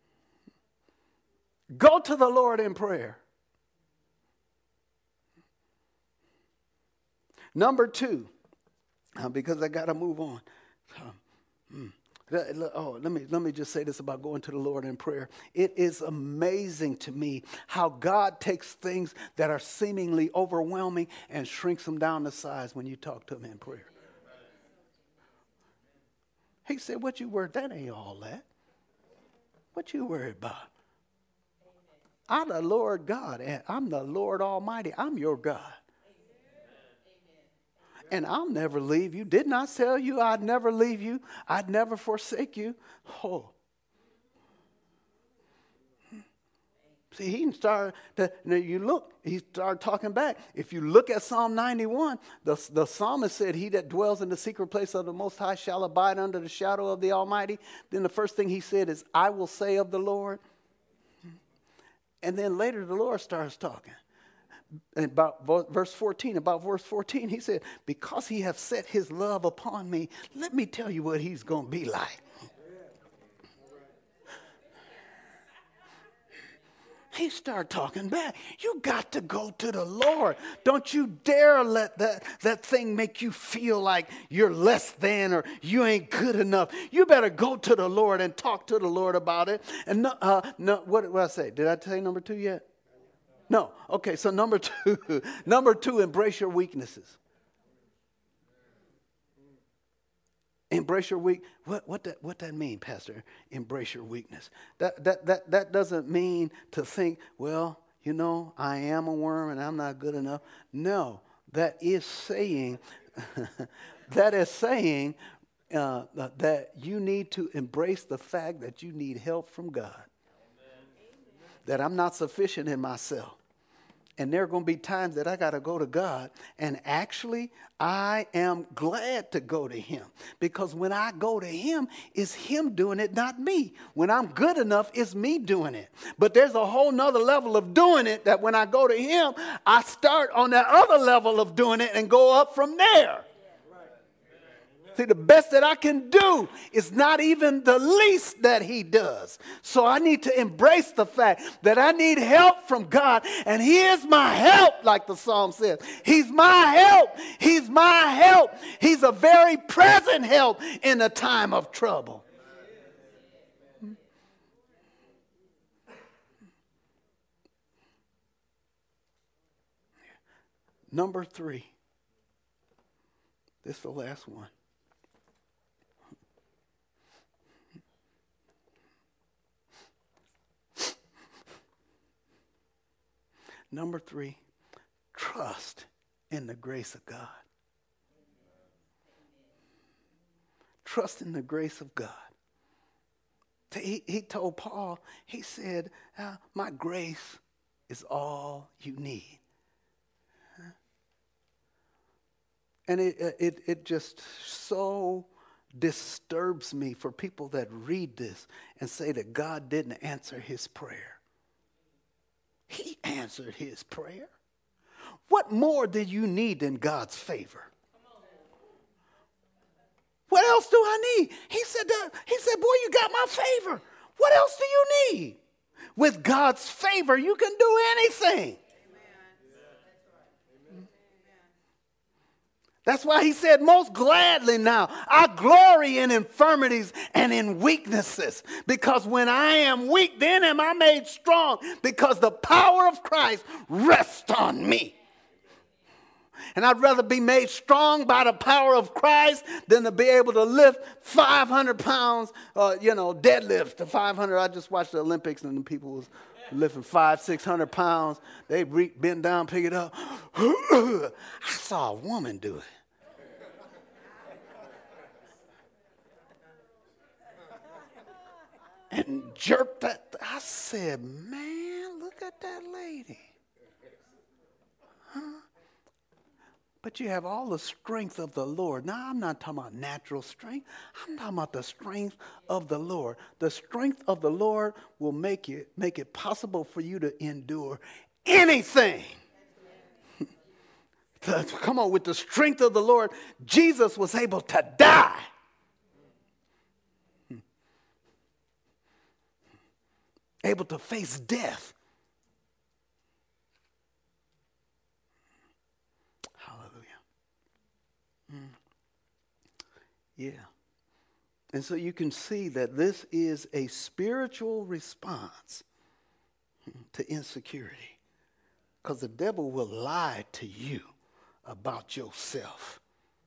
Go to the Lord in prayer. Number two, because I got to move on. Let me just say this about going to the Lord in prayer. It is amazing to me how God takes things that are seemingly overwhelming and shrinks them down to size when you talk to him in prayer. He said, what you worried? That ain't all that. What you worried about? I'm the Lord God, and I'm the Lord Almighty. I'm your God. And I'll never leave you. Didn't I tell you I'd never leave you? I'd never forsake you. Oh. See, he started to, he started talking back. If you look at Psalm 91, the psalmist said, he that dwells in the secret place of the Most High shall abide under the shadow of the Almighty. Then the first thing he said is, I will say of the Lord. And then later the Lord starts talking. And about verse 14, he said, because he hath set his love upon me, let me tell you what he's going to be like. He started talking back. You got to go to the Lord. Don't you dare let that thing make you feel like you're less than or you ain't good enough. You better go to the Lord and talk to the Lord about it. And what did I say? Did I say number 2 yet? No. Okay, so number 2. Number 2, embrace your weaknesses. Embrace your weak. What that mean, Pastor? Embrace your weakness. That doesn't mean to think, well, I am a worm and I'm not good enough. No, that is saying that you need to embrace the fact that you need help from God. Amen. That I'm not sufficient in myself. And there are going to be times that I got to go to God. And actually, I am glad to go to him. Because when I go to him, it's him doing it, not me. When I'm good enough, it's me doing it. But there's a whole nother level of doing it that when I go to him, I start on that other level of doing it and go up from there. See, the best that I can do is not even the least that he does. So I need to embrace the fact that I need help from God. And he is my help, like the psalm says. He's my help. He's my help. He's a very present help in a time of trouble. Number 3. This is the last one. Number 3, trust in the grace of God. Trust in the grace of God. He told Paul, he said, my grace is all you need. And it just so disturbs me for people that read this and say that God didn't answer his prayer. He answered his prayer. What more do you need than God's favor? What else do I need? He said, boy, you got my favor. What else do you need? With God's favor, you can do anything. That's why he said, most gladly now, I glory in infirmities and in weaknesses. Because when I am weak, then am I made strong. Because the power of Christ rests on me. And I'd rather be made strong by the power of Christ than to be able to lift 500 pounds, deadlift to 500. I just watched the Olympics and the people was lifting 500-600 pounds. They bend down, pick it up. I saw a woman do it. And jerked that. I said, man, look at that lady. Huh? But you have all the strength of the Lord. Now, I'm not talking about natural strength. I'm talking about the strength of the Lord. The strength of the Lord will make it possible for you to endure anything. Come on, with the strength of the Lord, Jesus was able to die. Able to face death. Yeah. And so you can see that this is a spiritual response to insecurity. Because the devil will lie to you about yourself.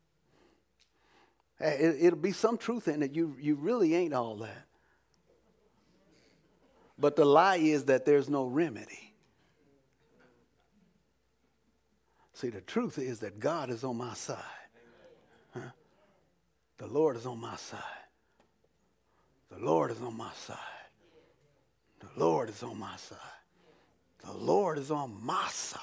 It'll be some truth in it. You really ain't all that. But the lie is that there's no remedy. See, the truth is that God is on my side. Lord is on my side. The Lord is on my side. The Lord is on my side. The Lord is on my side.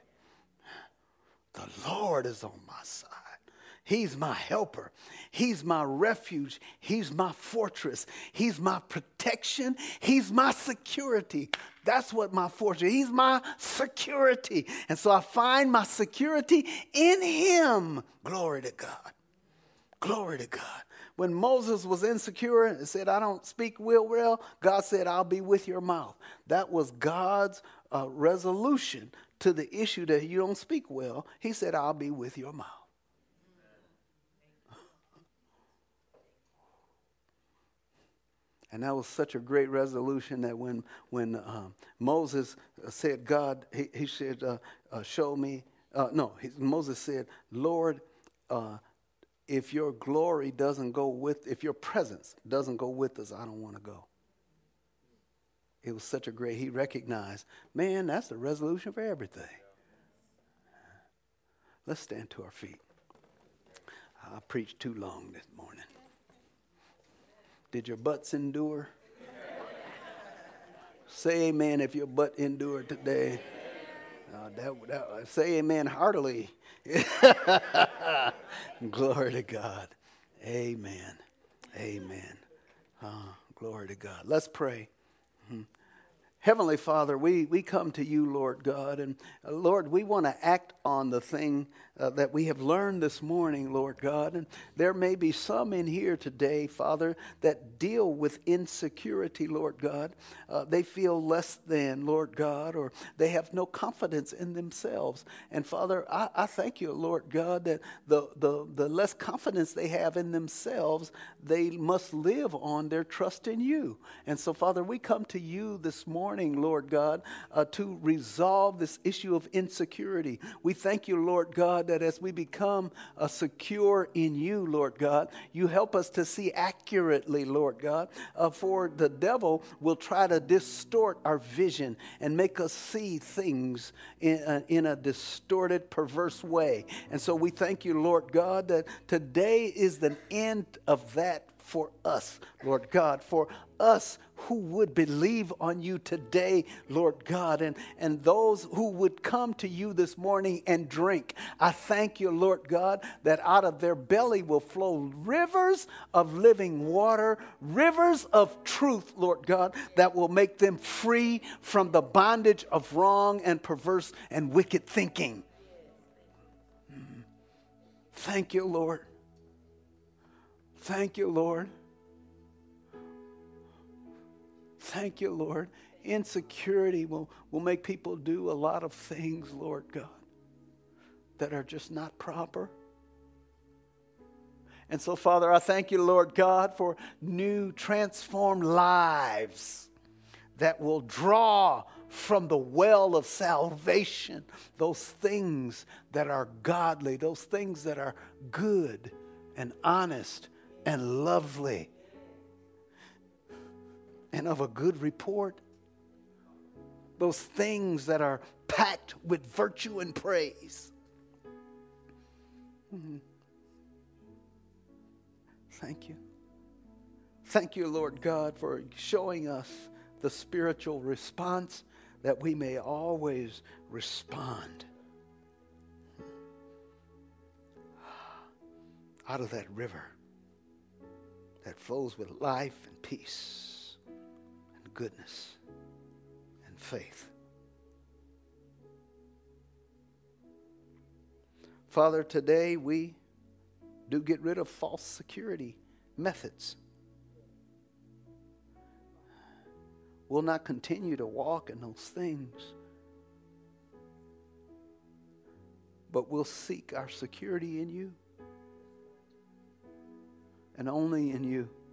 The Lord is on my side. He's my helper. He's my refuge. He's my fortress. He's my protection. He's my security. That's what my fortress. He's my security. And so I find my security in him. Glory to God. Glory to God. When Moses was insecure and said, I don't speak well, God said, I'll be with your mouth. That was God's resolution to the issue that you don't speak well. He said, I'll be with your mouth. And that was such a great resolution that when Moses said, God, he said, show me. Moses said, Lord, if your glory doesn't go with, if your presence doesn't go with us, I don't want to go. It was such a great, he recognized, man, that's the resolution for everything. Let's stand to our feet. I preached too long this morning. Did your butts endure? Say amen if your butt endured today. Say amen heartily. Glory to God. Amen. Amen. Glory to God. Let's pray. Heavenly Father, we come to you, Lord God, and Lord, we want to act on the thing that we have learned this morning, Lord God, and there may be some in here today, Father, that deal with insecurity, Lord God. They feel less than, Lord God, or they have no confidence in themselves. And Father, I thank you, Lord God, that the less confidence they have in themselves, they must live on their trust in you. And so, Father, we come to you this morning, Lord God, to resolve this issue of insecurity. We thank you, Lord God, that as we become secure in you, Lord God, you help us to see accurately, Lord God, for the devil will try to distort our vision and make us see things in a distorted, perverse way. And so we thank you, Lord God, that today is the end of that for us, Lord God, for us who would believe on you today, Lord God, and those who would come to you this morning and drink. I thank you, Lord God, that out of their belly will flow rivers of living water, rivers of truth, Lord God, that will make them free from the bondage of wrong and perverse and wicked thinking. Thank you, Lord. Thank you, Lord. Thank you, Lord. Insecurity will make people do a lot of things, Lord God, that are just not proper. And so, Father, I thank you, Lord God, for new transformed lives that will draw from the well of salvation those things that are godly, those things that are good and honest and lovely and of a good report. Those things that are packed with virtue and praise. Thank you. Thank you, Lord God, for showing us the spiritual response that we may always respond out of that river that flows with life and peace and goodness and faith. Father, today we do get rid of false security methods. We'll not continue to walk in those things, but we'll seek our security in you and only in you.